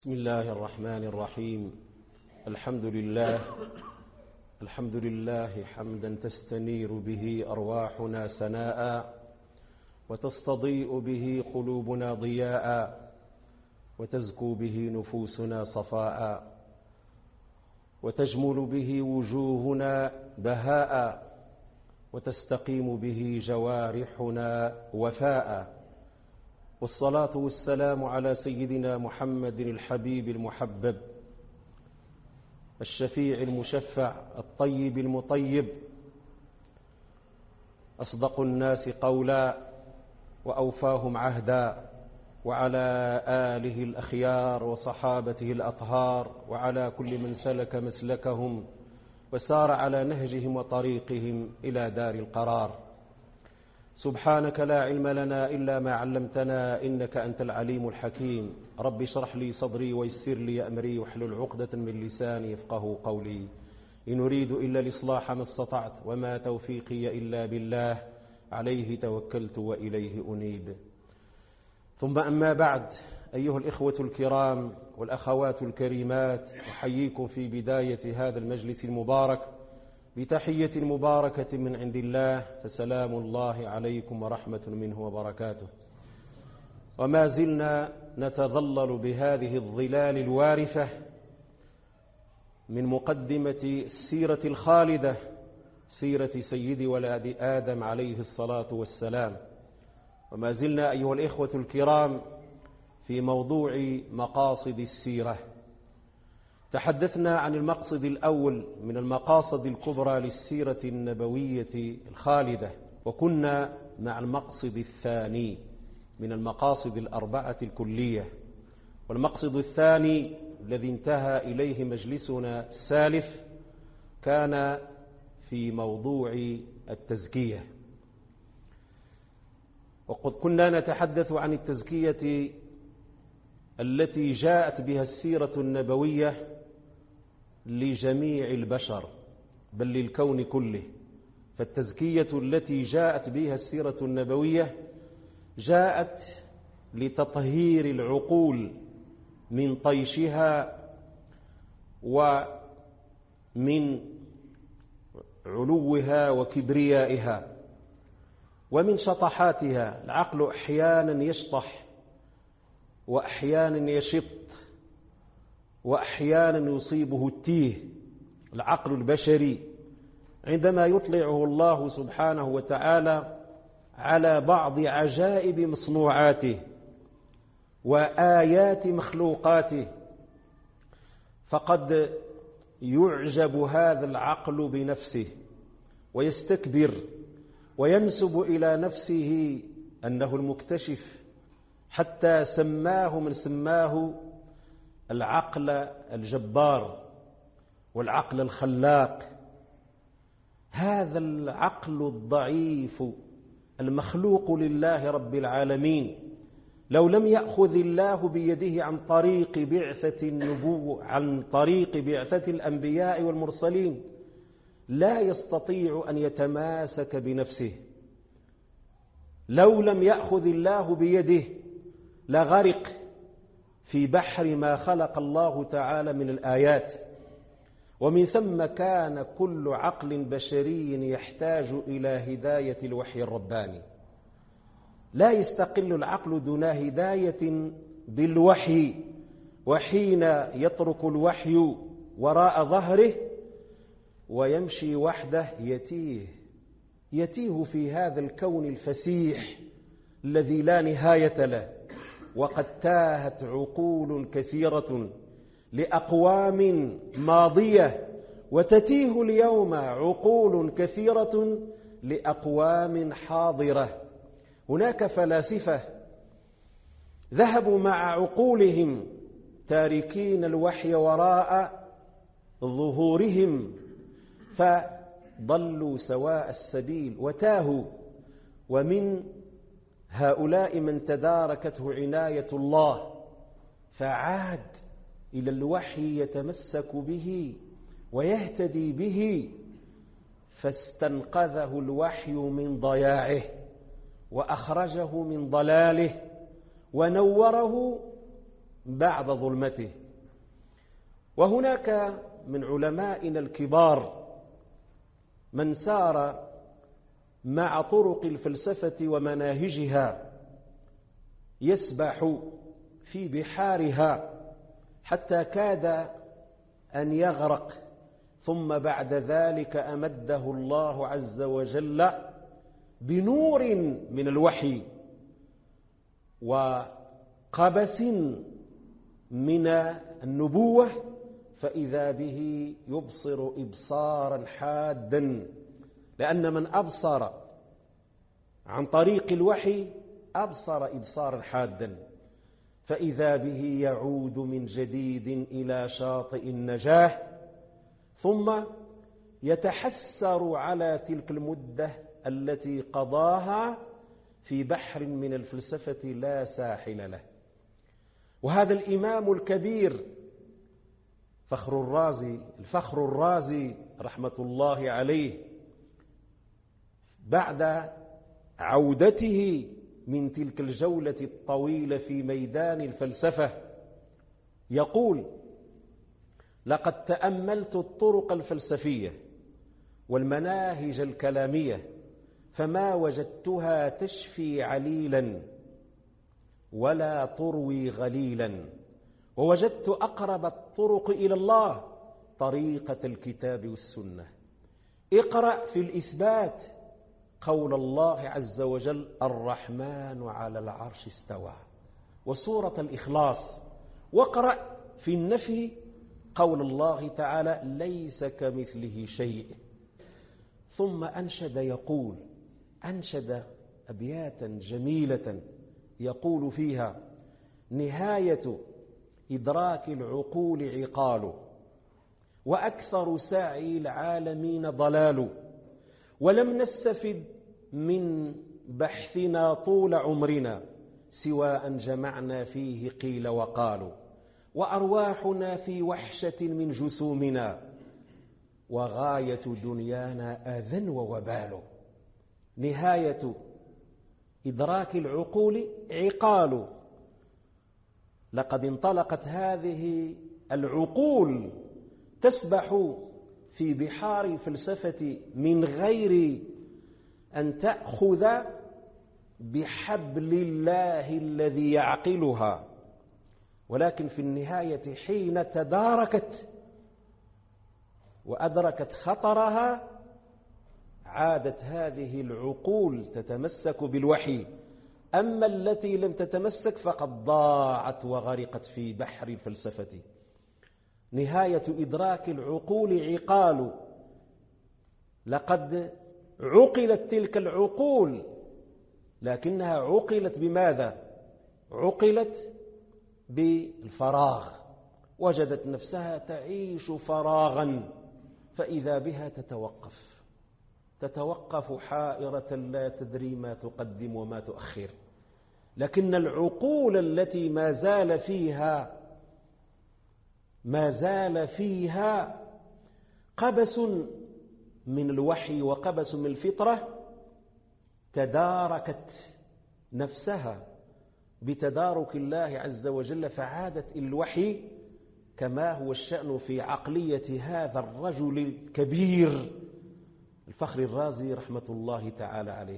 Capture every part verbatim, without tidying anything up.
بسم الله الرحمن الرحيم. الحمد لله الحمد لله حمدا تستنير به أرواحنا سناء، وتستضيء به قلوبنا ضياء، وتزكو به نفوسنا صفاء، وتجمل به وجوهنا بهاء، وتستقيم به جوارحنا وفاء. والصلاة والسلام على سيدنا محمد الحبيب المحبب، الشفيع المشفع، الطيب المطيب، أصدق الناس قولا وأوفاهم عهدا، وعلى آله الأخيار وصحابته الأطهار، وعلى كل من سلك مسلكهم وسار على نهجهم وطريقهم إلى دار القرار. سبحانك لا علم لنا إلا ما علمتنا، إنك أنت العليم الحكيم. رب اشرح لي صدري ويسر لي أمري واحلل عقدة من لساني يفقه قولي. إن أريد إلا الإصلاح ما استطعت، وما توفيقي إلا بالله، عليه توكلت وإليه أنيب. ثم أما بعد، أيها الإخوة الكرام والأخوات الكريمات، أحييكم في بداية هذا المجلس المبارك بتحية مباركة من عند الله، فسلام الله عليكم ورحمة منه وبركاته. وما زلنا نتظلل بهذه الظلال الوارفة من مقدمة السيرة الخالدة، سيرة سيد ولد آدم عليه الصلاة والسلام. وما زلنا أيها الإخوة الكرام في موضوع مقاصد السيرة. تحدثنا عن المقصد الأول من المقاصد الكبرى للسيرة النبوية الخالدة، وكنا مع المقصد الثاني من المقاصد الأربعة الكلية. والمقصد الثاني الذي انتهى إليه مجلسنا السالف كان في موضوع التزكية. وقد كنا نتحدث عن التزكية التي جاءت بها السيرة النبوية لجميع البشر، بل للكون كله. فالتزكية التي جاءت بها السيرة النبوية جاءت لتطهير العقول من طيشها ومن علوها وكبريائها ومن شطحاتها. العقل أحيانا يشطح وأحيانا يشط وأحيانا يصيبه التيه. العقل البشري عندما يطلعه الله سبحانه وتعالى على بعض عجائب مصنوعاته وآيات مخلوقاته، فقد يعجب هذا العقل بنفسه ويستكبر وينسب إلى نفسه أنه المكتشف، حتى سماه من سماه العقل الجبار والعقل الخلاق. هذا العقل الضعيف المخلوق لله رب العالمين، لو لم يأخذ الله بيده عن طريق بعثة النبوة، عن طريق بعثة الأنبياء والمرسلين، لا يستطيع أن يتماسك بنفسه. لو لم يأخذ الله بيده لغرق في بحر ما خلق الله تعالى من الآيات. ومن ثم كان كل عقل بشري يحتاج إلى هداية الوحي الرباني. لا يستقل العقل دون هداية بالوحي، وحين يترك الوحي وراء ظهره ويمشي وحده يتيه يتيه في هذا الكون الفسيح الذي لا نهاية له. وقد تاهت عقول كثيرة لأقوام ماضية، وتتيه اليوم عقول كثيرة لأقوام حاضرة. هناك فلاسفة ذهبوا مع عقولهم تاركين الوحي وراء ظهورهم، فضلوا سواء السبيل وتاهوا. ومن هؤلاء من تداركته عناية الله فعاد إلى الوحي يتمسك به ويهتدي به، فاستنقذه الوحي من بعد ظلمته. وهناك من علمائنا الكبار من سار مع طرق الفلسفة ومناهجها يسبح في بحارها حتى كاد أن يغرق، ثم بعد ذلك أمده الله عز وجل بنور من الوحي وقبس من النبوة، فإذا به يبصر إبصارا حادا، لأن من أبصر عن طريق الوحي أبصر إبصارا حادا، فإذا به يعود من جديد إلى شاطئ النجاة، ثم يتحسر على تلك المدة التي قضاها في بحر من الفلسفة لا ساحل له. وهذا الإمام الكبير فخر الرازي الفخر الرازي رحمة الله عليه بعد عودته من تلك الجولة الطويلة في ميدان الفلسفة يقول: لقد تأملت الطرق الفلسفية والمناهج الكلامية فما وجدتها تشفي عليلا ولا تروي غليلا، ووجدت أقرب الطرق إلى الله طريقة الكتاب والسنة. اقرأ في الإثبات قول الله عز وجل: الرحمن على العرش استوى، وسورة الإخلاص. واقرأ في النفي قول الله تعالى: ليس كمثله شيء. ثم أنشد يقول أنشد أبياتا جميلة يقول فيها: نهاية إدراك العقول عقال، وأكثر سعي العالمين ضلال، ولم نستفد من بحثنا طول عمرنا سوى أن جمعنا فيه قيل وقالوا، وأرواحنا في وحشة من جسومنا، وغاية دنيانا آذى ووبال. نهاية إدراك العقول عقال، لقد انطلقت هذه العقول تسبح في بحار الفلسفة من غير أن تأخذ بحبل الله الذي يعقلها، ولكن في النهاية حين تداركت وأدركت خطرها عادت هذه العقول تتمسك بالوحي، أما التي لم تتمسك فقد ضاعت وغرقت في بحر الفلسفة. نهاية إدراك العقول عقال، لقد عقلت تلك العقول، لكنها عقلت بماذا؟ عقلت بالفراغ، وجدت نفسها تعيش فراغا، فإذا بها تتوقف تتوقف حائرة لا تدري ما تقدم وما تؤخر. لكن العقول التي ما زال فيها ما زال فيها قبس من الوحي وقبس من الفطرة تداركت نفسها بتدارك الله عز وجل، فعادت إلى الوحي، كما هو الشأن في عقلية هذا الرجل الكبير الفخر الرازي رحمة الله تعالى عليه.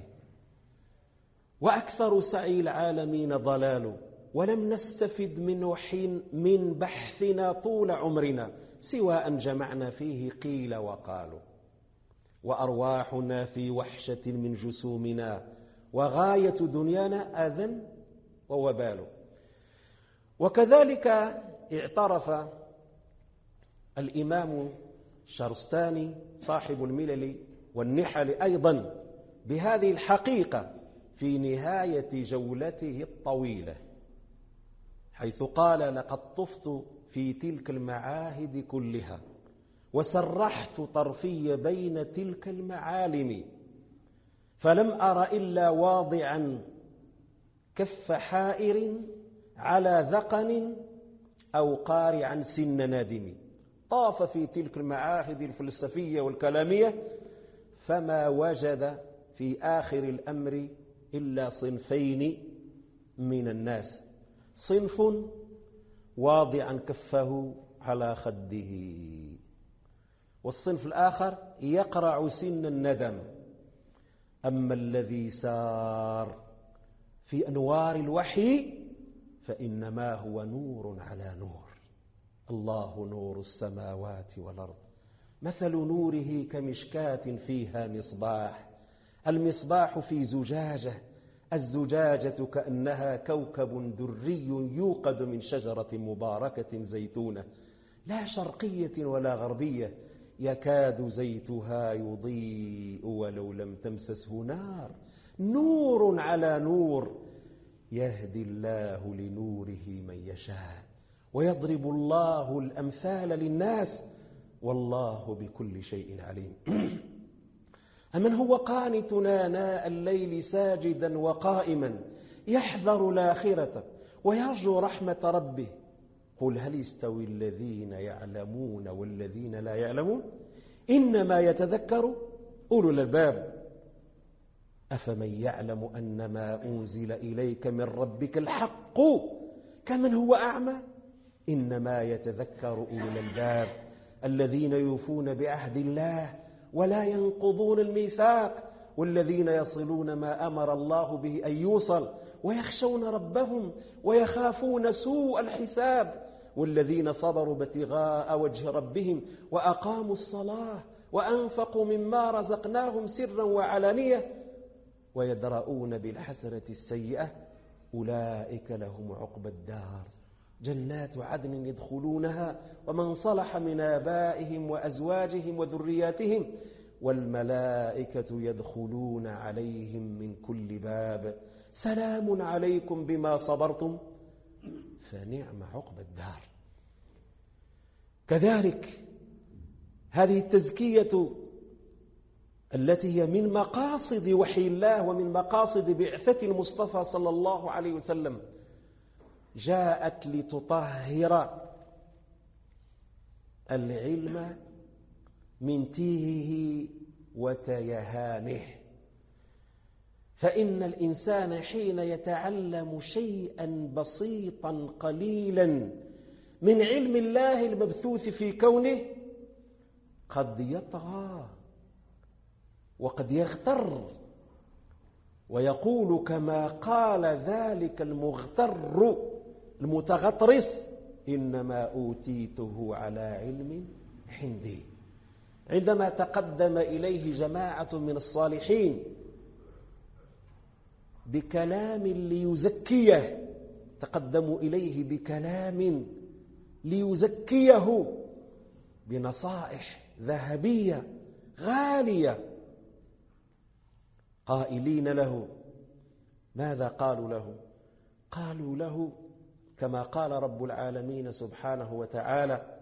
وأكثر سعي العالمين ضلال، ولم نستفد من وحين من بحثنا طول عمرنا سوى أن جمعنا فيه قيل وقالوا، وأرواحنا في وحشة من جسومنا، وغاية دنيانا أذى ووبال. وكذلك اعترف الإمام الشارستاني صاحب الملل والنحل أيضا بهذه الحقيقة في نهاية جولته الطويلة، حيث قال: لقد طفت في تلك المعاهد كلها، وسرحت طرفي بين تلك المعالم، فلم أر إلا واضعا كف حائر على ذقن أو قارعا سن نادم. طاف في تلك المعاهد الفلسفية والكلامية فما وجد في آخر الأمر إلا صنفين من الناس: صنف واضعا كفه على خده. والصنف الآخر يقرع سن الندم. أما الذي سار في أنوار الوحي فإنما هو نور على نور. الله نور السماوات والأرض مثل نوره كمشكاة فيها مصباح، المصباح في زجاجة، الزجاجة كأنها كوكب دري يوقد من شجرة مباركة زيتونة لا شرقية ولا غربية يكاد زيتها يضيء ولو لم تمسسه نار، نور على نور يهدي الله لنوره من يشاء ويضرب الله الأمثال للناس والله بكل شيء عليم. أمن هو قانتنا آناء الليل ساجدا وقائما يحذر الآخرة ويرجو رحمة ربه قل هل يستوي الذين يعلمون والذين لا يعلمون إنما يتذكر أولو الألباب أفمن يعلم أن ما أنزل إليك من ربك الحق كمن هو أعمى إنما يتذكر أولو الألباب الذين يوفون بعهد الله ولا ينقضون الميثاق والذين يصلون ما أمر الله به أن يوصل ويخشون ربهم ويخافون سوء الحساب والذين صبروا ابتغاء وجه ربهم وأقاموا الصلاة وأنفقوا مما رزقناهم سرا وعلانية ويدرؤون بالحسنة السيئة أولئك لهم عقبى الدار جنات عدن يدخلونها ومن صلح من آبائهم وأزواجهم وذرياتهم والملائكة يدخلون عليهم من كل باب سلام عليكم بما صبرتم فنعم عقبى الدار. كذلك هذه التزكية التي هي من مقاصد وحي الله ومن مقاصد بعثة المصطفى صلى الله عليه وسلم جاءت لتطهر العلم من تيهه وتيهانه. فإن الإنسان حين يتعلم شيئا بسيطا قليلا من علم الله المبثوث في كونه قد يطغى وقد يغتر ويقول كما قال ذلك المغتر المتغطرس إنما أوتيته على علم عندي. عندما تقدم إليه جماعة من الصالحين بكلام ليزكيه تقدموا إليه بكلام ليزكيه بنصائح ذهبية غالية قائلين له ماذا قالوا له؟ قالوا له كما قال رب العالمين سبحانه وتعالى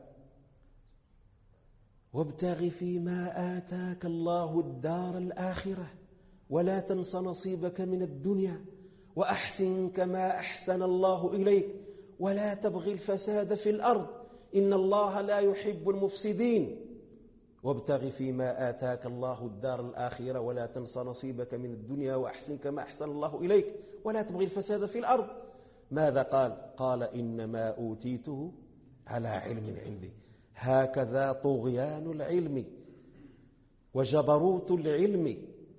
وابتغ فيما آتاك الله الدار الآخرة ولا تنس نصيبك من الدنيا وأحسن كما أحسن الله إليك ولا تبغي الفساد في الأرض إن الله لا يحب المفسدين. وابتغ فيما آتاك الله الدار الآخرة ولا تنس نصيبك من الدنيا وأحسن كما أحسن الله إليك ولا تبغي الفساد في الأرض. ماذا قال؟ قال إنما أوتيته على علم عندي. هكذا طغيان العلم وجبروت العلم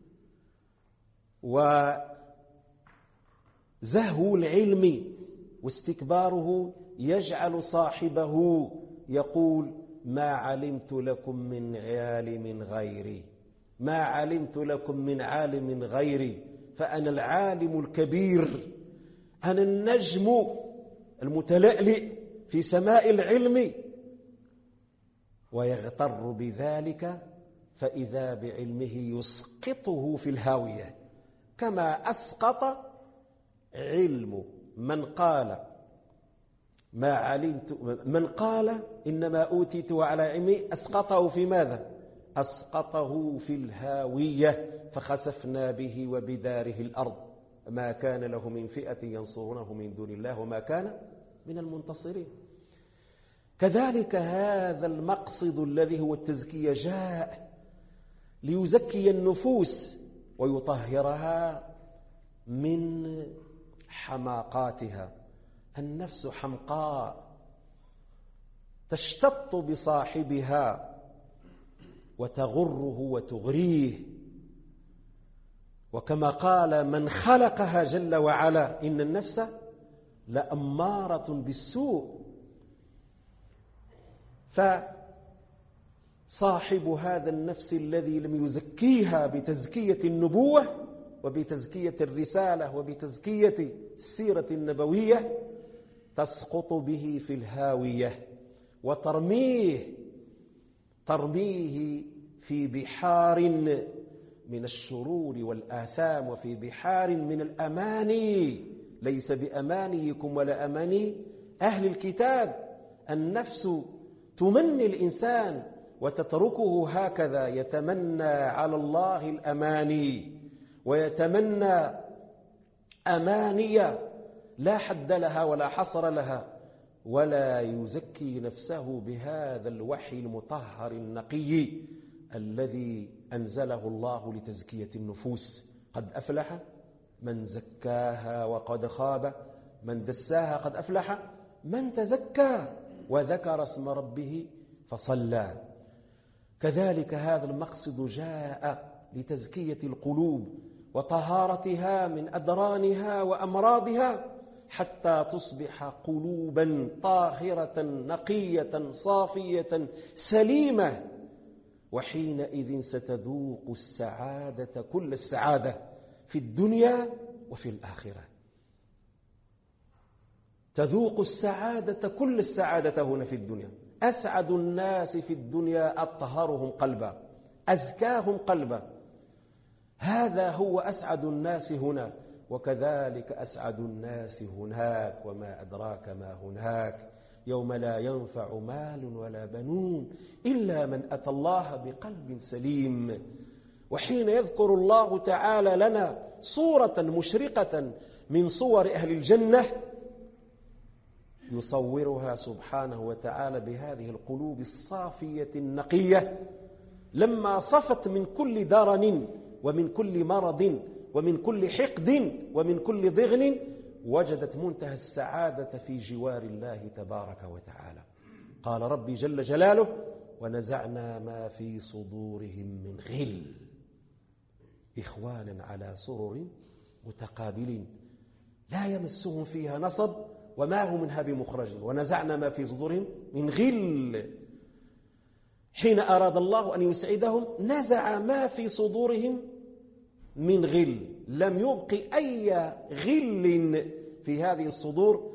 وزهو العلم واستكباره يجعل صاحبه يقول ما علمت لكم من عالم غيري ما علمت لكم من عالم غيري فأنا العالم الكبير أنا النجم المتلألئ في سماء العلم ويغتر بذلك فإذا بعلمه يسقطه في الهاوية كما أسقط علم من قال ما علمت من قال إنما أوتيته على علمي أسقطه في ماذا؟ أسقطه في الهاوية فخسفنا به وبداره الأرض ما كان له من فئة ينصرونه من دون الله وما كان من المنتصرين. كذلك هذا المقصد الذي هو التزكية جاء ليزكي النفوس ويطهرها من حماقاتها. النفس حمقاء تشتط بصاحبها وتغره وتغريه. وكما قال من خلقها جل وعلا إن النفس لأمارة بالسوء. فصاحب هذا النفس الذي لم يزكيها بتزكية النبوة وبتزكية الرسالة وبتزكية السيرة النبوية تسقط به في الهاوية وترميه ترميه في بحار من الشرور والآثام وفي بحار من الأماني، ليس بأمانيكم ولا أماني أهل الكتاب. النفس تمني الإنسان وتتركه هكذا يتمنى على الله الأماني ويتمنى أماني لا حد لها ولا حصر لها، ولا يزكي نفسه بهذا الوحي المطهر النقي الذي أنزله الله لتزكية النفوس. قد أفلح من زكاها وقد خاب من دساها. قد أفلح من تزكى وذكر اسم ربه فصلى. كذلك هذا المقصد جاء لتزكية القلوب وطهارتها من أدرانها وأمراضها حتى تصبح قلوبا طاهرة نقية صافية سليمة، وحينئذ ستذوق السعادة كل السعادة في الدنيا وفي الآخرة. تذوق السعادة كل السعادة هنا في الدنيا. أسعد الناس في الدنيا أطهرهم قلبا أزكاهم قلبا، هذا هو أسعد الناس هنا. وكذلك أسعد الناس هناك، وما أدراك ما هناك، يوم لا ينفع مال ولا بنون إلا من أتى الله بقلب سليم. وحين يذكر الله تعالى لنا صورة مشرقة من صور أهل الجنة يصورها سبحانه وتعالى بهذه القلوب الصافية النقية، لما صفت من كل درن ومن كل مرض ومن كل حقد ومن كل ضغن وجدت منتهى السعادة في جوار الله تبارك وتعالى. قال ربي جل جلاله ونزعنا ما في صدورهم من غل إخوانا على سرر متقابلين لا يمسهم فيها نصب وما هم منها بمخرج. ونزعنا ما في صدورهم من غل، حين أراد الله أن يسعدهم نزع ما في صدورهم من غل، لم يبق أي غل في هذه الصدور،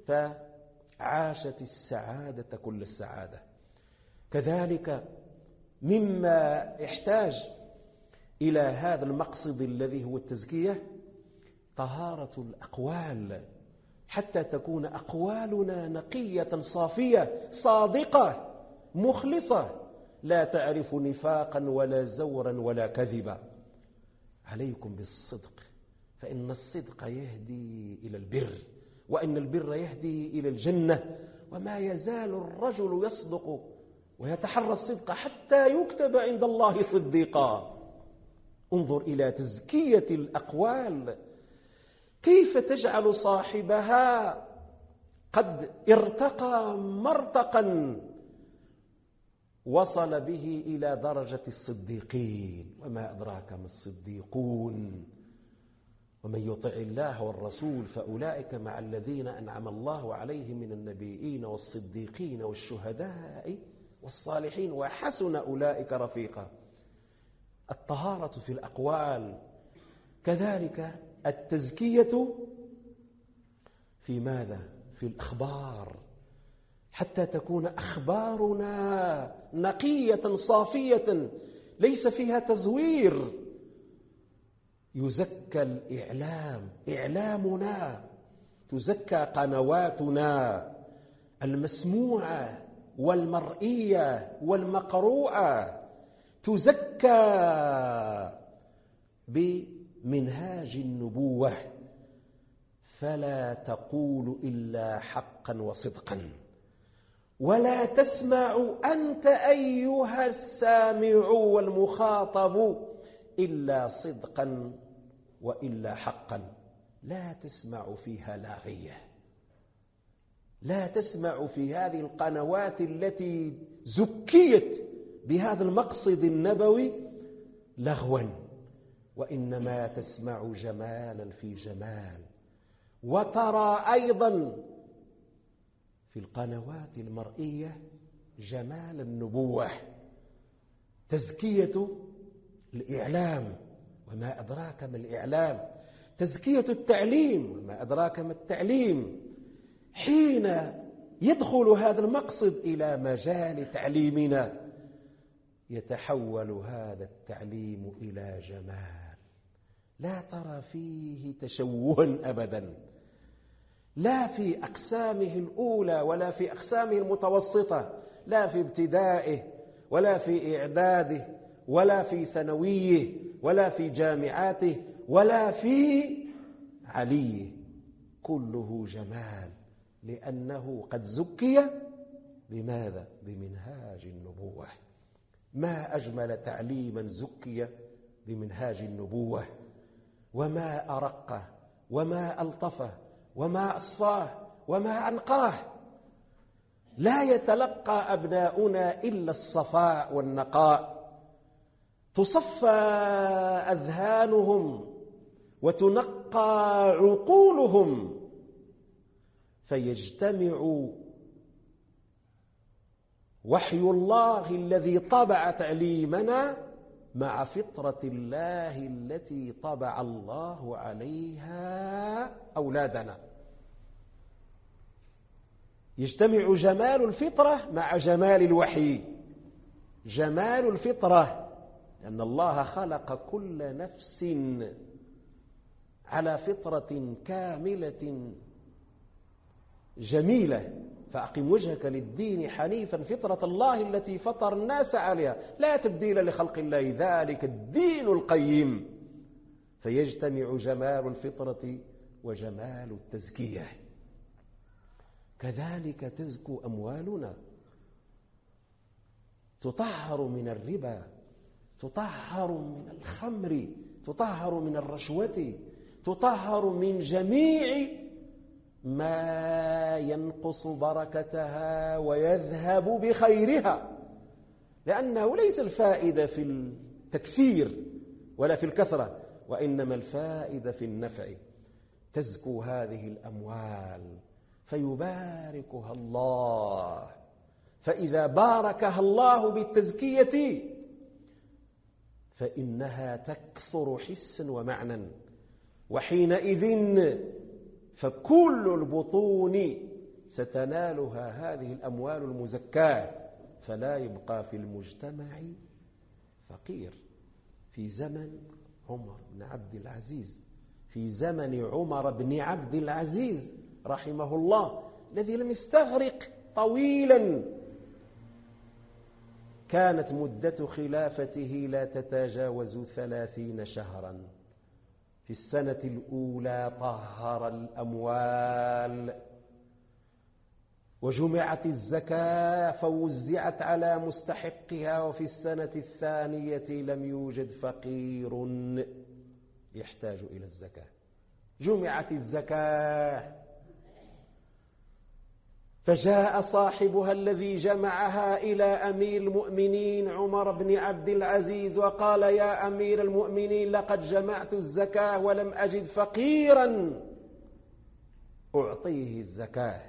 فعاشت السعادة كل السعادة. كذلك مما يحتاج إلى هذا المقصد الذي هو التزكية طهارة الأقوال، حتى تكون أقوالنا نقية صافية صادقة مخلصة لا تعرف نفاقا ولا زورا ولا كذبا. عليكم بالصدق فإن الصدق يهدي إلى البر، وإن البر يهدي إلى الجنة. وما يزال الرجل يصدق ويتحرى الصدق حتى يكتب عند الله صديقا. انظر إلى تزكية الأقوال، كيف تجعل صاحبها قد ارتقى مرتقا وصل به إلى درجة الصديقين. وما أدراك ما الصديقون، ومن يطع الله والرسول فأولئك مع الذين أنعم الله عليهم من النبيين والصديقين والشهداء والصالحين وحسن أولئك رفيقا. الطهارة في الأقوال. كذلك التزكية في ماذا؟ في الأخبار، حتى تكون أخبارنا نقية صافية ليس فيها تزوير. يزكى الإعلام، إعلامنا تزكى قنواتنا المسموعة والمرئية والمقروءة، تزكى بمنهاج النبوة، فلا تقول إلا حقا وصدقا، ولا تسمع أنت أيها السامع والمخاطب إلا صدقا وإلا حقا، لا تسمع فيها لاغية. لا تسمع في هذه القنوات التي زكيت بهذا المقصد النبوي لغوا، وإنما تسمع جمالا في جمال. وترى أيضا في القنوات المرئية جمال النبوة، تزكية الإعلام وما أدراك ما الإعلام، تزكية التعليم وما أدراك ما التعليم. حين يدخل هذا المقصد إلى مجال تعليمنا يتحول هذا التعليم إلى جمال لا ترى فيه تشوها أبدا، لا في أقسامه الأولى ولا في أقسامه المتوسطة، لا في ابتدائه ولا في إعداده ولا في ثانويه ولا في جامعاته ولا في عليه، كله جمال، لأنه قد زكي بماذا؟ بمنهاج النبوة. ما أجمل تعليما زكي بمنهاج النبوة، وما أرقه وما ألطفه وما أصفاه وما أنقاه. لا يتلقى أبناؤنا إلا الصفاء والنقاء، تصفى أذهانهم وتنقى عقولهم، فيجتمع وحي الله الذي طبع تعليمنا مع فطرة الله التي طبع الله عليها أولادنا. يجتمع جمال الفطرة مع جمال الوحي. جمال الفطرة لأن الله خلق كل نفس على فطرة كاملة جميلة، فأقم وجهك للدين حنيفا فطرة الله التي فطر الناس عليها لا تبديل لخلق الله ذلك الدين القيم. فيجتمع جمال الفطرة وجمال التزكية. كذلك تزكو أموالنا، تطهر من الربا، تطهر من الخمر، تطهر من الرشوة، تطهر من جميع ما ينقص بركتها ويذهب بخيرها، لأنه ليس الفائدة في التكثير ولا في الكثرة، وإنما الفائدة في النفع. تزكو هذه الأموال فيباركها الله، فإذا باركها الله بالتزكية فإنها تكثر حسا ومعنى، وحينئذ فكل البطون ستنالها هذه الأموال المزكاة، فلا يبقى في المجتمع فقير. في زمن عمر بن عبد العزيز، في زمن عمر بن عبد العزيز رحمه الله الذي لم يستغرق طويلا، كانت مدة خلافته لا تتجاوز ثلاثين شهرا. في السنة الأولى طهر الأموال وجمعت الزكاة فوزعت على مستحقها، وفي السنة الثانية لم يوجد فقير يحتاج إلى الزكاة، جمعت الزكاة. فجاء صاحبها الذي جمعها إلى أمير المؤمنين عمر بن عبد العزيز وقال: يا أمير المؤمنين، لقد جمعت الزكاة ولم أجد فقيرا أعطيه الزكاة.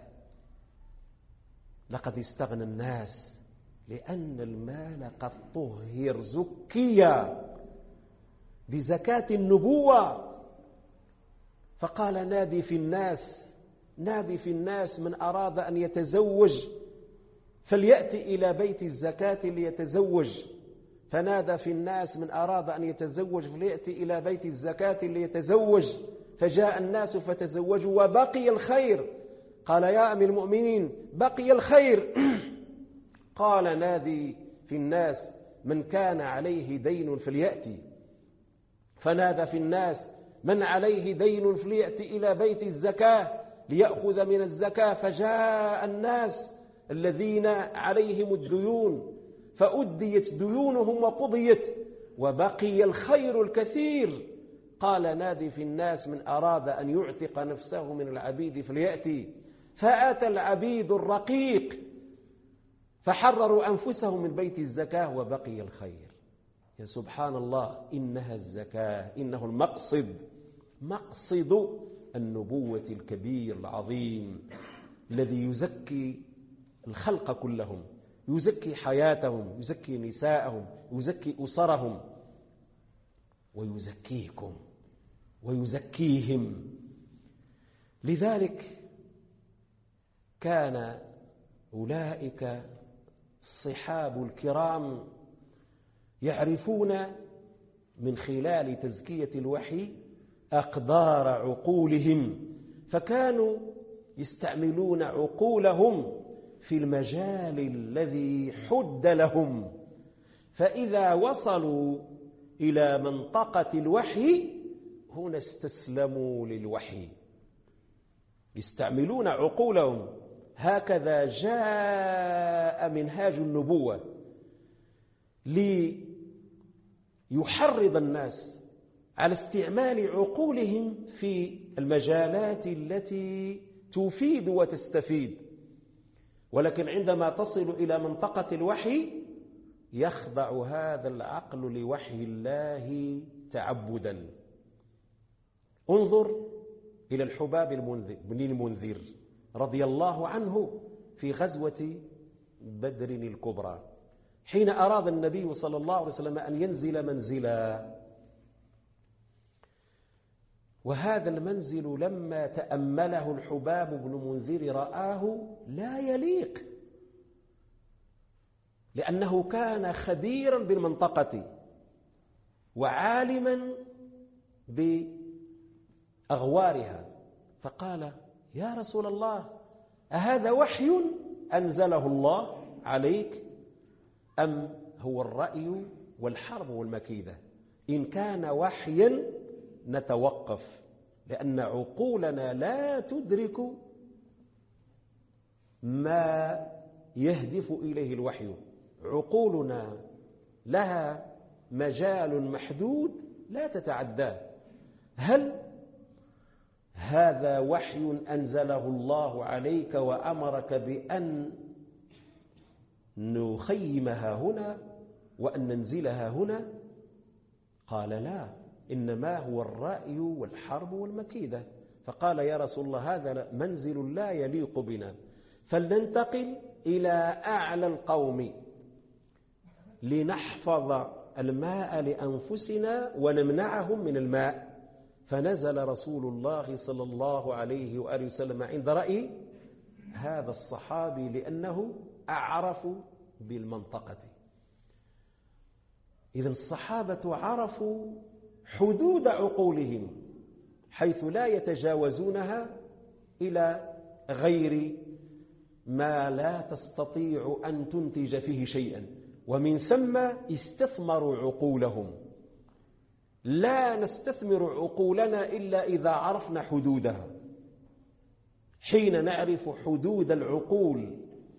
لقد استغنى الناس لأن المال قد طهر زكيا بزكاة النبوة. فقال: نادي في الناس نادي في الناس من أراد أن يتزوج فليأتي إلى بيت الزكاة ليتزوج. فنادى في الناس من أراد أن يتزوج فليأتي إلى بيت الزكاة ليتزوج. فجاء الناس فتزوجوا وبقي الخير. قال: يا أمير المؤمنين، بقي الخير. قال: نادي في الناس من كان عليه دين فليأتي. فنادى في الناس من عليه دين فليأتي إلى بيت الزكاة ليأخذ من الزكاة. فجاء الناس الذين عليهم الديون فأديت ديونهم وقضيت وبقي الخير الكثير. قال: نادي في الناس من أراد أن يعتق نفسه من العبيد فليأتي. فأتى العبيد الرقيق فحرروا أنفسهم من بيت الزكاة وبقي الخير. يا سبحان الله، إنها الزكاة، إنه المقصد، مقصد النبوة الكبير العظيم الذي يزكي الخلق كلهم، يزكي حياتهم، يزكي نساءهم، يزكي أسرهم، ويزكيكم ويزكيهم. لذلك كان أولئك الصحاب الكرام يعرفون من خلال تزكية الوحي أقدار عقولهم، فكانوا يستعملون عقولهم في المجال الذي حد لهم، فإذا وصلوا إلى منطقة الوحي هنا استسلموا للوحي، يستعملون عقولهم. هكذا جاء منهاج النبوة ليحرض الناس على استعمال عقولهم في المجالات التي تفيد وتستفيد. ولكن عندما تصل إلى منطقة الوحي يخضع هذا العقل لوحي الله تعبدا. انظر إلى الحباب بن المنذر رضي الله عنه في غزوة بدر الكبرى، حين أراد النبي صلى الله عليه وسلم أن ينزل منزلا، وهذا المنزل لما تأمله الحباب بن منذر رآه لا يليق، لأنه كان خبيرا بالمنطقة وعالما بأغوارها، فقال: يا رسول الله، أهذا وحي أنزله الله عليك أم هو الرأي والحرب والمكيدة؟ إن كان وحيا نتوقف، لأن عقولنا لا تدرك ما يهدف إليه الوحي، عقولنا لها مجال محدود لا تتعداه. هل هذا وحي أنزله الله عليك وأمرك بأن نخيمها هنا وأن ننزلها هنا؟ قال: لا، إنما هو الرأي والحرب والمكيدة. فقال: يا رسول الله، هذا منزل لا يليق بنا، فلننتقل إلى أعلى القوم لنحفظ الماء لأنفسنا ونمنعهم من الماء. فنزل رسول الله صلى الله عليه وآله وسلم عند رأي هذا الصحابي، لأنه أعرف بالمنطقة. إذن الصحابة عرفوا حدود عقولهم حيث لا يتجاوزونها إلى غير ما لا تستطيع أن تنتج فيه شيئا، ومن ثم استثمروا عقولهم. لا نستثمر عقولنا إلا إذا عرفنا حدودها. حين نعرف حدود العقول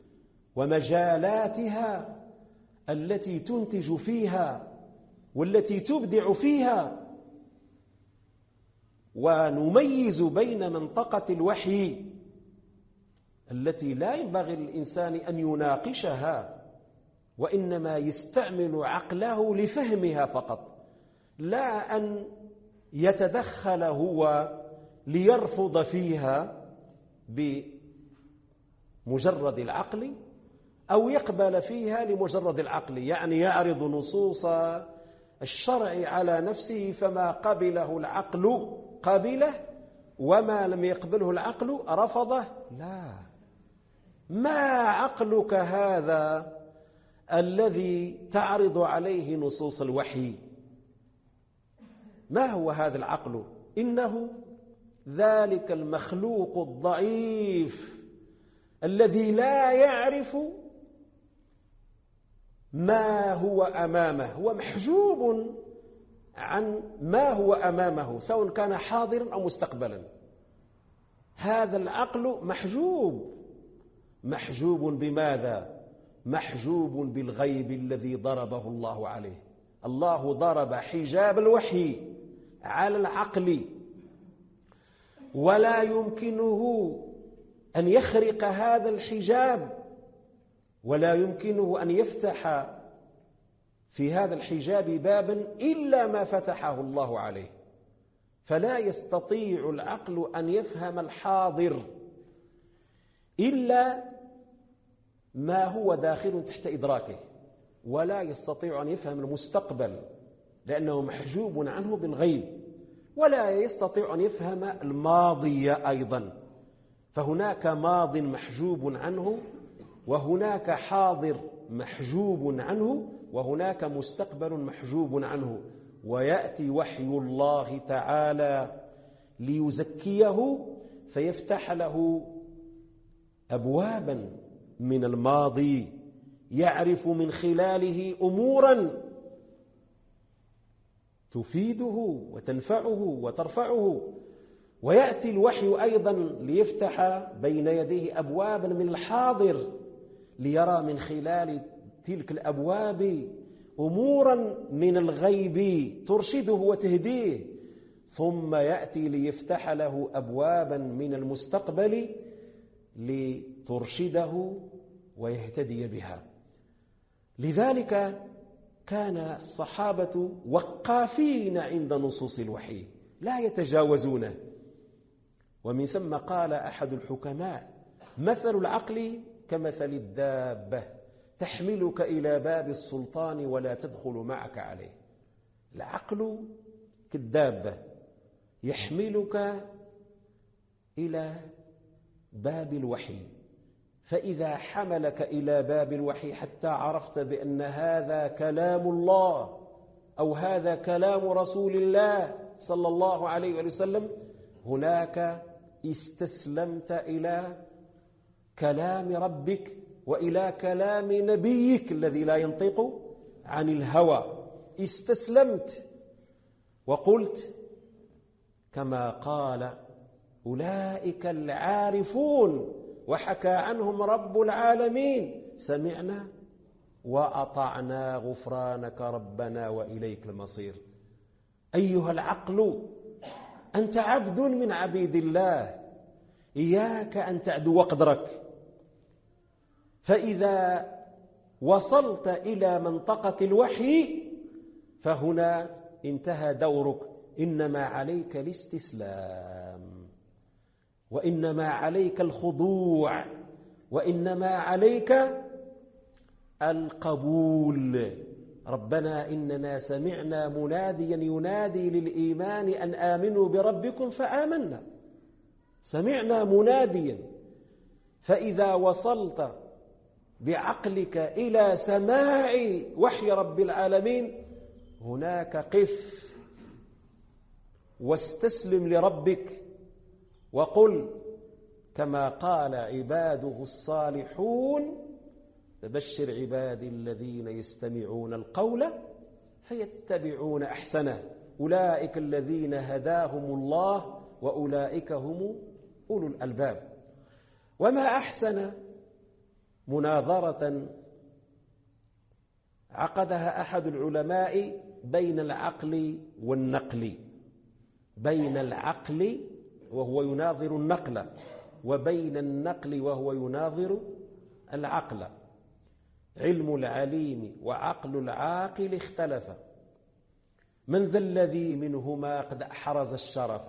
ومجالاتها التي تنتج فيها والتي تبدع فيها، ونميز بين منطقة الوحي التي لا ينبغي للإنسان أن يناقشها، وإنما يستعمل عقله لفهمها فقط، لا أن يتدخل هو ليرفض فيها بمجرد العقل أو يقبل فيها لمجرد العقل، يعني يعرض نصوص الشرع على نفسه، فما قبله العقل قبله وما لم يقبله العقل رفضه. لا، ما عقلك هذا الذي تعرض عليه نصوص الوحي؟ ما هو هذا العقل؟ إنه ذلك المخلوق الضعيف الذي لا يعرف ما هو أمامه، هو محجوب عن ما هو أمامه سواء كان حاضرا أو مستقبلا. هذا العقل محجوب. محجوب بماذا؟ محجوب بالغيب الذي ضربه الله عليه. الله ضرب حجاب الوحي على العقل، ولا يمكنه أن يخرق هذا الحجاب، ولا يمكنه أن يفتح في هذا الحجاب بابا إلا ما فتحه الله عليه. فلا يستطيع العقل أن يفهم الحاضر إلا ما هو داخل تحت إدراكه، ولا يستطيع أن يفهم المستقبل لأنه محجوب عنه بالغيب، ولا يستطيع أن يفهم الماضي أيضا، فهناك ماض محجوب عنه، وهناك حاضر محجوب عنه، وهناك مستقبل محجوب عنه. ويأتي وحي الله تعالى ليزكيه فيفتح له أبوابا من الماضي يعرف من خلاله أمورا تفيده وتنفعه وترفعه. ويأتي الوحي أيضا ليفتح بين يديه أبوابا من الحاضر ليرى من خلال تلك الأبواب أمورا من الغيب ترشده وتهديه. ثم يأتي ليفتح له أبوابا من المستقبل لترشده ويهتدي بها. لذلك كان الصحابة وقافين عند نصوص الوحي لا يتجاوزونه. ومن ثم قال أحد الحكماء: مثل العقل كمثل الدابة تحملك إلى باب السلطان ولا تدخل معك عليه. العقل كالدابة يحملك إلى باب الوحي، فإذا حملك إلى باب الوحي حتى عرفت بأن هذا كلام الله أو هذا كلام رسول الله صلى الله عليه وسلم، هناك استسلمت إلى كلام ربك وإلى كلام نبيك الذي لا ينطق عن الهوى. استسلمت وقلت كما قال أولئك العارفون وحكى عنهم رب العالمين: سمعنا وأطعنا غفرانك ربنا وإليك المصير. أيها العقل، أنت عبد من عبيد الله، إياك أن تعدو قدرك. فإذا وصلت إلى منطقة الوحي فهنا انتهى دورك. إنما عليك الاستسلام، وإنما عليك الخضوع، وإنما عليك القبول. ربنا إننا سمعنا مناديا ينادي للإيمان أن آمنوا بربكم فآمنا. سمعنا مناديا. فإذا وصلت بعقلك إلى سماع وحي رب العالمين هناك قف واستسلم لربك وقل كما قال عباده الصالحون: فبشر عبادي الذين يستمعون القول فيتبعون أحسنه أولئك الذين هداهم الله وأولئك هم أولو الألباب. وما أحسن مناظرة عقدها أحد العلماء بين العقل والنقل، بين العقل وهو يناظر النقل وبين النقل وهو يناظر العقل. علم العليم وعقل العاقل اختلفا، من ذا الذي منهما قد أحرز الشرف؟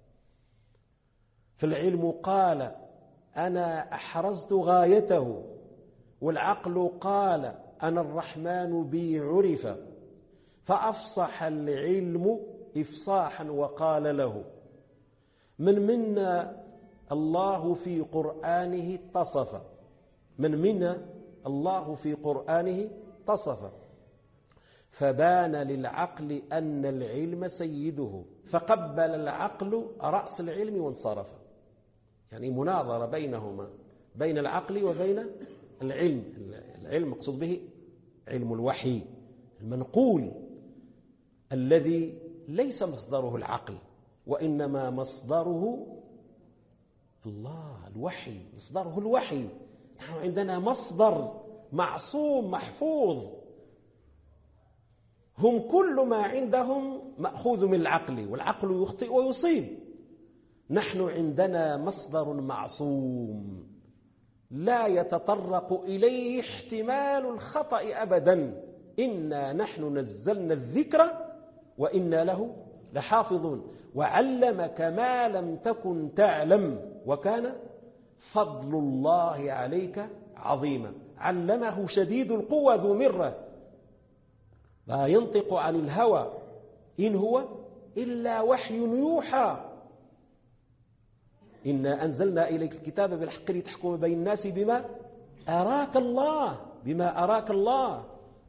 فالعلم قال أنا أحرزت غايته، والعقل قال أنا الرحمن بي عرف. فأفصح العلم إفصاحا وقال له: من منا الله في قرآنه اتصف، من منا الله في قرآنه اتصف. فبان للعقل أن العلم سيده، فقبل العقل رأس العلم وانصرف. يعني مناظرة بينهما، بين العقل وبين العلم. العلم مقصود به علم الوحي المنقول الذي ليس مصدره العقل، وإنما مصدره الله. الوحي مصدره الوحي. نحن عندنا مصدر معصوم محفوظ، هم كل ما عندهم مأخوذ من العقل، والعقل يخطئ ويصيب. نحن عندنا مصدر معصوم لا يتطرق إليه احتمال الخطأ أبدا. إنا نحن نزلنا الذكر وإنا له لحافظون، وعلمك ما لم تكن تعلم وكان فضل الله عليك عظيما. علمه شديد القوى ذو مرة، لا ينطق عن الهوى إن هو إلا وحي يوحى. إنا أنزلنا إليك الكتاب بالحق لتحكم بين الناس بما أراك الله بما أراك الله.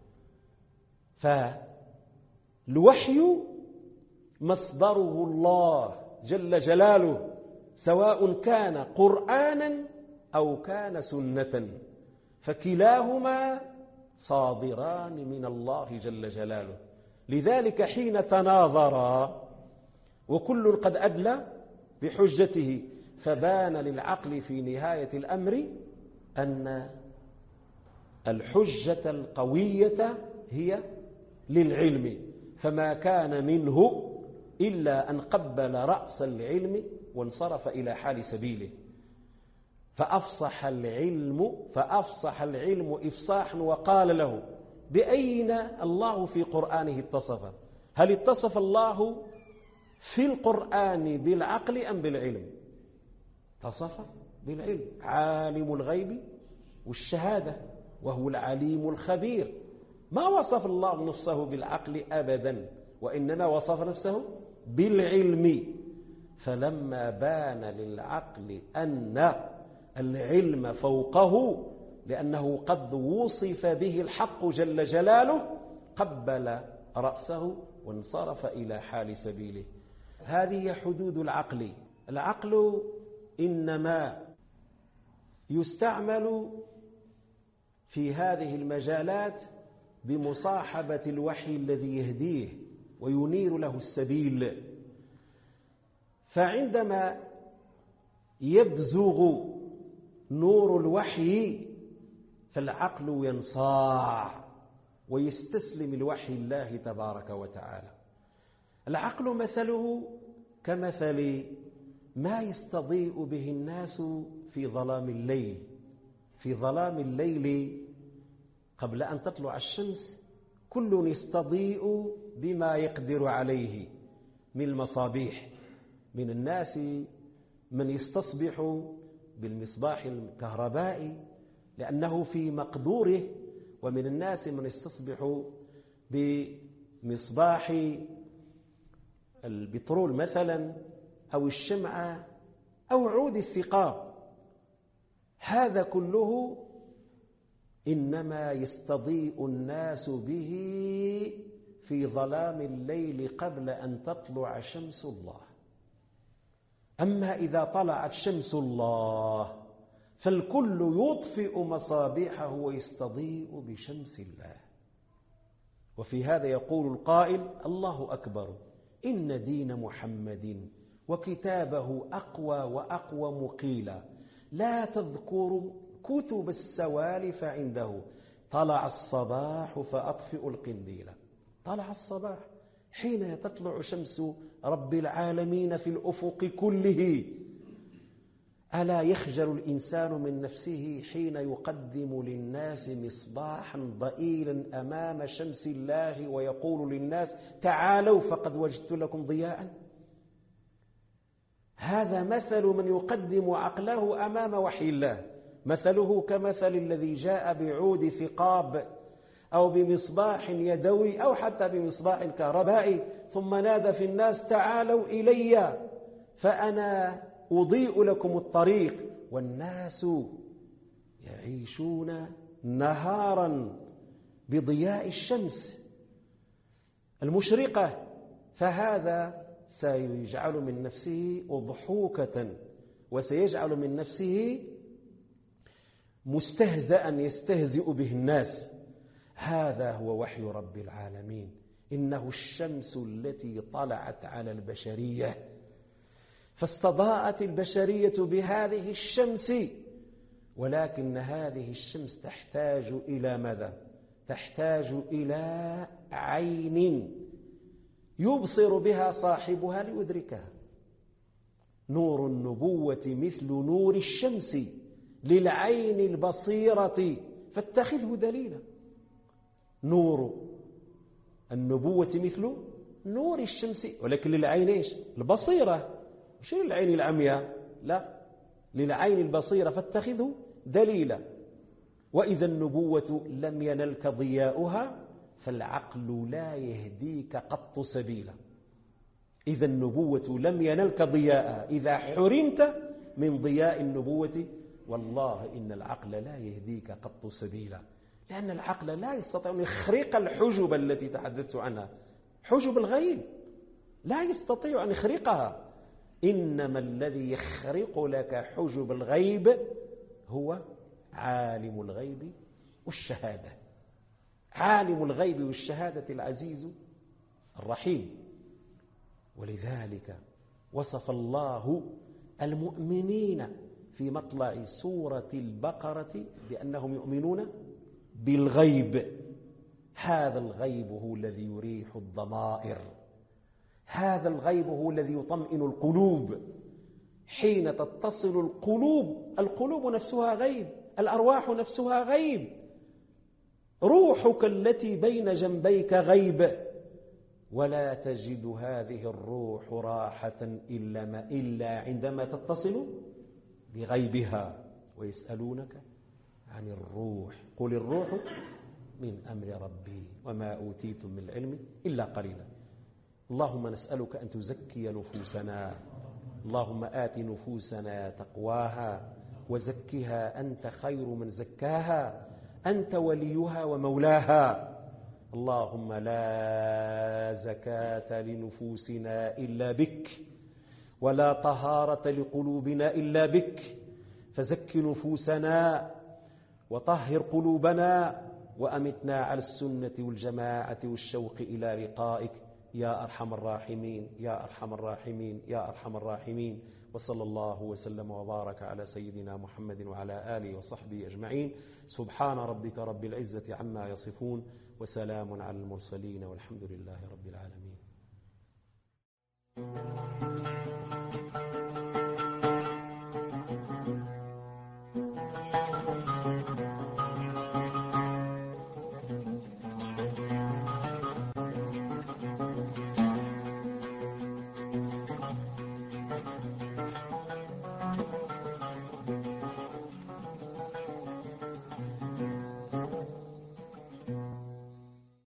فالوحي مصدره الله جل جلاله، سواء كان قرآنا أو كان سنة، فكلاهما صادران من الله جل جلاله. لذلك حين تناظرا وكل قد أدلى بحجته، فبان للعقل في نهاية الأمر أن الحجة القوية هي للعلم، فما كان منه إلا أن قبل رأس العلم وانصرف إلى حال سبيله. فأفصح العلم فأفصح العلم إفصاحا وقال له: بأين الله في قرآنه اتصف؟ هل اتصف الله في القرآن بالعقل أم بالعلم؟ اتصف بالعلم، عالم الغيب والشهادة وهو العليم الخبير. ما وصف الله نفسه بالعقل أبدا، وإنما وصف نفسه بالعلم. فلما بان للعقل أن العلم فوقه لأنه قد وصف به الحق جل جلاله، قبل رأسه وانصرف إلى حال سبيله. هذه هي حدود العقل. العقل إنما يستعمل في هذه المجالات بمصاحبة الوحي الذي يهديه وينير له السبيل. فعندما يبزغ نور الوحي فالعقل ينصاع ويستسلم لوحي الله تبارك وتعالى. العقل مثله كمثل ما يستضيء به الناس في ظلام الليل. في ظلام الليل قبل أن تطلع الشمس كل يستضيء بما يقدر عليه من المصابيح. من الناس من يستصبح بالمصباح الكهربائي لأنه في مقدوره، ومن الناس من يستصبح بمصباح البترول مثلا أو الشمعة أو عود الثقاب. هذا كله إنما يستضيء الناس به في ظلام الليل قبل أن تطلع شمس الله. أما إذا طلعت شمس الله فالكل يطفئ مصابيحه ويستضيء بشمس الله. وفي هذا يقول القائل: الله أكبر، إن دين محمد وكتابه أقوى وأقوى مقيلا، لا تذكر كتب السوالف عنده، طلع الصباح فأطفئ القنديل. طلع الصباح حين تطلع شمس رب العالمين في الأفق كله. ألا يخجل الإنسان من نفسه حين يقدم للناس مصباحا ضئيلا أمام شمس الله ويقول للناس: تعالوا فقد وجدت لكم ضياء؟ هذا مثل من يقدم عقله أمام وحي الله. مثله كمثل الذي جاء بعود ثقاب أو بمصباح يدوي أو حتى بمصباح كهربائي ثم نادى في الناس: تعالوا إلي فأنا أضيء لكم الطريق، والناس يعيشون نهارا بضياء الشمس المشرقة. فهذا سيجعل من نفسه أضحوكة وسيجعل من نفسه مستهزأ يستهزئ به الناس. هذا هو وحي رب العالمين. إنه الشمس التي طلعت على البشرية، فاستضاءت البشرية بهذه الشمس، ولكن هذه الشمس تحتاج إلى ماذا؟ تحتاج إلى عين يبصر بها صاحبها ليدركها. نور النبوة مثل نور الشمس للعين البصيرة فاتخذه دليلا. نور النبوة مثل نور الشمس، ولكن للعين ايش؟ البصيرة، مش للعين العمياء، لا، للعين البصيرة فاتخذه دليلا. وإذا النبوة لم ينلك ضياؤها فالعقل لا يهديك قط سبيلا. إذا النبوة لم ينلك ضياءها، إذا حرمت من ضياء النبوة والله إن العقل لا يهديك قط سبيلا، لأن العقل لا يستطيع أن يخرق الحجب التي تحدثت عنها، حجب الغيب لا يستطيع أن يخرقها. إنما الذي يخرق لك حجب الغيب هو عالم الغيب والشهادة، عالم الغيب والشهادة العزيز الرحيم. ولذلك وصف الله المؤمنين في مطلع سورة البقرة بأنهم يؤمنون بالغيب. هذا الغيب هو الذي يريح الضمائر، هذا الغيب هو الذي يطمئن القلوب. حين تتصل القلوب، القلوب نفسها غيب، الأرواح نفسها غيب، روحك التي بين جنبيك غيب، ولا تجد هذه الروح راحة إلا, ما إلا عندما تتصل بغيبها. ويسألونك عن الروح قل الروح من أمر ربي وما أوتيتم من العلم إلا قليلا. اللهم نسألك أن تزكي نفوسنا، اللهم آت نفوسنا تقواها وزكها أنت خير من زكاها، أنت وليها ومولاها. اللهم لا زكاة لنفوسنا إلا بك، ولا طهارة لقلوبنا إلا بك، فزك نفوسنا وطهر قلوبنا وأمتنا على السنة والجماعة والشوق إلى لقائك يا أرحم الراحمين يا أرحم الراحمين يا أرحم الراحمين. وصلى الله وسلم وبارك على سيدنا محمد وعلى آله وصحبه أجمعين. سبحان ربك رب العزة عما يصفون، وسلام على المرسلين، والحمد لله رب العالمين.